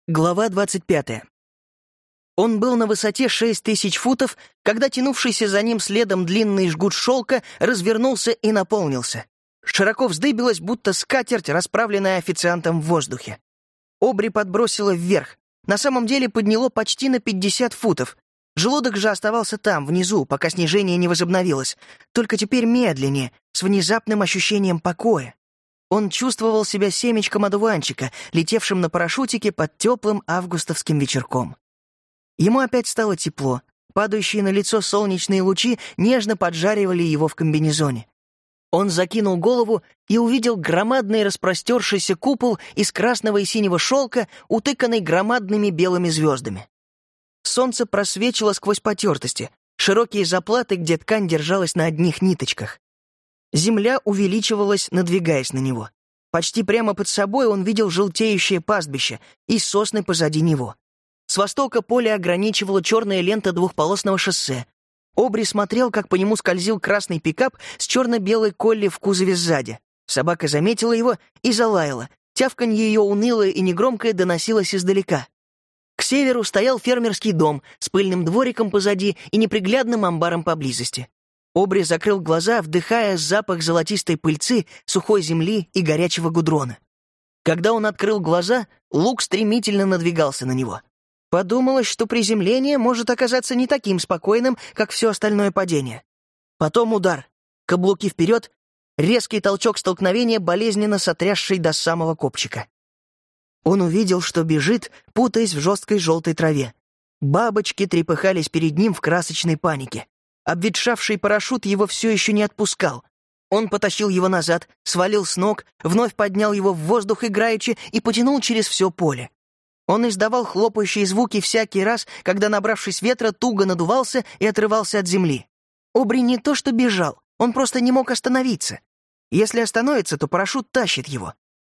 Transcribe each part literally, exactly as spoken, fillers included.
Глава двадцать пятая. Он был на высоте шесть тысяч футов, когда тянувшийся за ним следом длинный жгут шелка развернулся и наполнился. Широко вздыбилась, будто скатерть, расправленная официантом в воздухе. Обри подбросило вверх. На самом деле подняло почти на пятьдесят футов. Желудок же оставался там, внизу, пока снижение не возобновилось, только теперь медленнее, с внезапным ощущением покоя. Он чувствовал себя семечком одуванчика, летевшим на парашютике под теплым августовским вечерком. Ему опять стало тепло. Падающие на лицо солнечные лучи нежно поджаривали его в комбинезоне. Он закинул голову и увидел громадный распростершийся купол из красного и синего шелка, утыканный громадными белыми звездами. Солнце просвечило сквозь потертости, широкие заплаты, где ткань держалась на одних ниточках. Земля увеличивалась, надвигаясь на него. Почти прямо под собой он видел желтеющее пастбище и сосны позади него. С востока поле ограничивала черная лента двухполосного шоссе. Обри смотрел, как по нему скользил красный пикап с черно-белой колли в кузове сзади. Собака заметила его и залаяла. Тявканье ее унылое и негромкое доносилось издалека. К северу стоял фермерский дом с пыльным двориком позади и неприглядным амбаром поблизости. Обри закрыл глаза, вдыхая запах золотистой пыльцы, сухой земли и горячего гудрона. Когда он открыл глаза, луг стремительно надвигался на него. Подумалось, что приземление может оказаться не таким спокойным, как все остальное падение. Потом удар, каблуки вперед, резкий толчок столкновения, болезненно сотрясший до самого копчика. Он увидел, что бежит, путаясь в жесткой желтой траве. Бабочки трепыхались перед ним в красочной панике. Обветшавший парашют его все еще не отпускал. Он потащил его назад, свалил с ног, вновь поднял его в воздух играючи и потянул через все поле. Он издавал хлопающие звуки всякий раз, когда, набравшись ветра, туго надувался и отрывался от земли. Обри не то что бежал, он просто не мог остановиться. Если остановится, то парашют тащит его.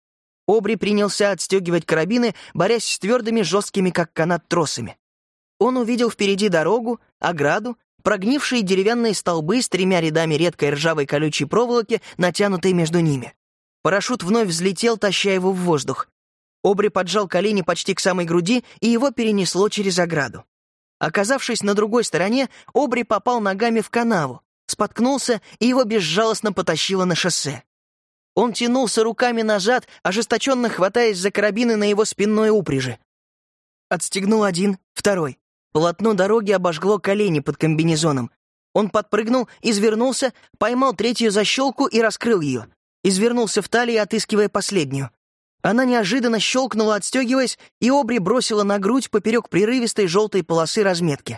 Обри принялся отстегивать карабины, борясь с твердыми, жесткими, как канат, тросами. Он увидел впереди дорогу, ограду, прогнившие деревянные столбы с тремя рядами редкой ржавой колючей проволоки, натянутой между ними. Парашют вновь взлетел, таща его в воздух. Обри поджал колени почти к самой груди, и его перенесло через ограду. Оказавшись на другой стороне, Обри попал ногами в канаву, споткнулся, и его безжалостно потащило на шоссе. Он тянулся руками назад, ожесточенно хватаясь за карабины на его спинной упряжи. Отстегнул один, второй. Полотно дороги обожгло колени под комбинезоном. Он подпрыгнул, извернулся, поймал третью защелку и раскрыл ее. Извернулся в талии, отыскивая последнюю. Она неожиданно щелкнула, отстегиваясь, и Обри бросила на грудь поперек прерывистой желтой полосы разметки.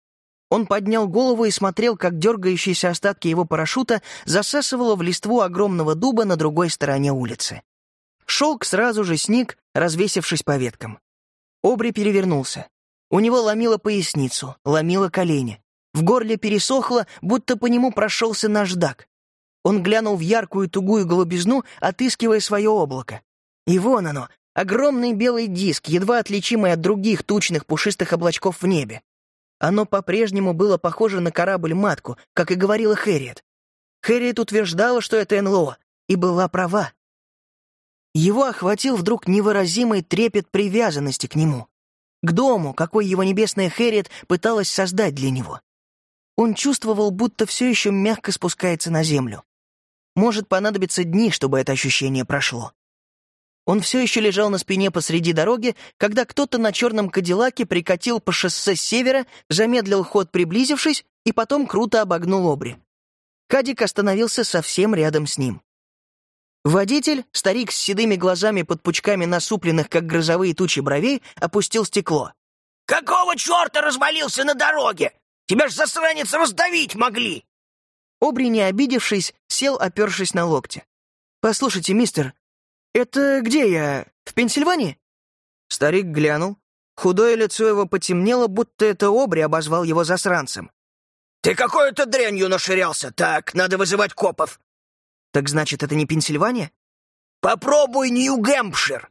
Он поднял голову и смотрел, как дергающиеся остатки его парашюта засасывало в листву огромного дуба на другой стороне улицы. Шелк сразу же сник, развесившись по веткам. Обри перевернулся. У него ломило поясницу, ломило колени. В горле пересохло, будто по нему прошелся наждак. Он глянул в яркую тугую голубизну, отыскивая свое облако. И вон оно, огромный белый диск, едва отличимый от других тучных пушистых облачков в небе. Оно по-прежнему было похоже на корабль-матку, как и говорила Хэрриет. Хэрриет утверждала, что это эн эл о, и была права. Его охватил вдруг невыразимый трепет привязанности к нему, к дому, какой его небесная Хэрриет пыталась создать для него. Он чувствовал, будто все еще мягко спускается на землю. Может понадобиться дни, чтобы это ощущение прошло. Он все еще лежал на спине посреди дороги, когда кто-то на черном кадиллаке прикатил по шоссе с севера, замедлил ход, приблизившись, и потом круто обогнул Обри. Кадик остановился совсем рядом с ним. Водитель, старик с седыми глазами под пучками насупленных, как грозовые тучи бровей, опустил стекло. «Какого черта развалился на дороге? Тебя ж, засранец, раздавить могли!» Обри, не обидевшись, сел, опершись на локти. «Послушайте, мистер, это где я? В Пенсильвании?» Старик глянул. Худое лицо его потемнело, будто это Обри обозвал его засранцем. «Ты какой-то дрянью наширялся. Так, надо вызывать копов». «Так значит, это не Пенсильвания?» «Попробуй Нью-Гэмпшир».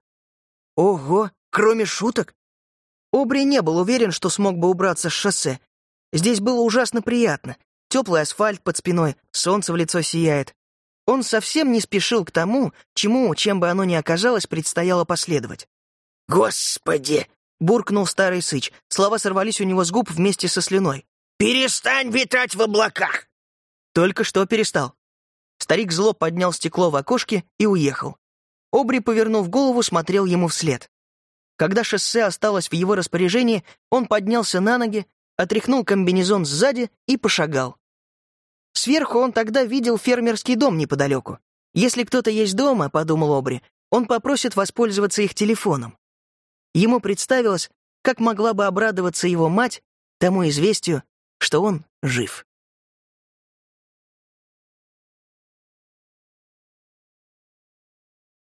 «Ого, кроме шуток?» Обри не был уверен, что смог бы убраться с шоссе. Здесь было ужасно приятно. Теплый асфальт под спиной, солнце в лицо сияет. Он совсем не спешил к тому, чему, чем бы оно ни оказалось, предстояло последовать. «Господи!» — буркнул старый сыч. Слова сорвались у него с губ вместе со слюной. «Перестань витать в облаках!» Только что перестал. Старик зло поднял стекло в окошке и уехал. Обри, повернув голову, смотрел ему вслед. Когда шоссе осталось в его распоряжении, он поднялся на ноги, отряхнул комбинезон сзади и пошагал. Сверху он тогда видел фермерский дом неподалеку. Если кто-то есть дома, подумал Обри, он попросит воспользоваться их телефоном. Ему представилось, как могла бы обрадоваться его мать тому известию, что он жив.